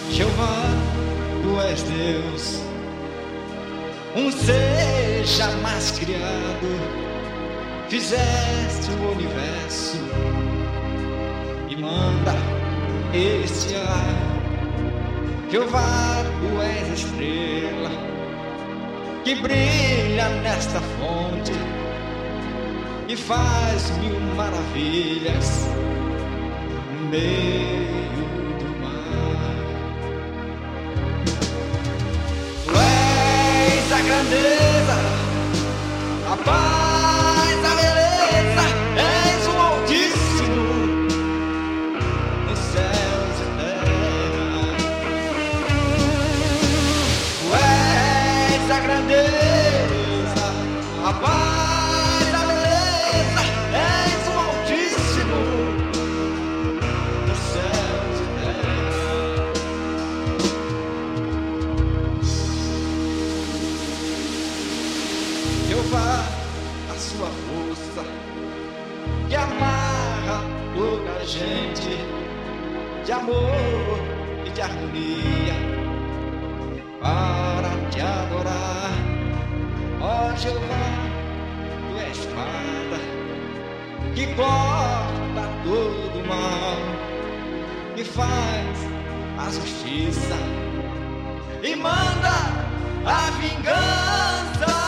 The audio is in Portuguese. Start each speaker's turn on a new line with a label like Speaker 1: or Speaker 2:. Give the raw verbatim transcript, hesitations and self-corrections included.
Speaker 1: Jeová, tu és Deus, um ser jamais criado, fizeste o universo e manda este ar. Jeová, tu és a estrela que brilha nesta fonte e faz mil maravilhas no meio do mar. Tu és a grandeza, a paz, a beleza, és o Altíssimo nos céus e terra. Tu és a grandeza, a paz, a beleza, és o Altíssimo nos céus e terra. Jeová, a sua força que amarra toda a gente de amor e de harmonia para te adorar. Ó Jeová, tu és espada que corta todo mal, que faz a justiça e manda a vingança.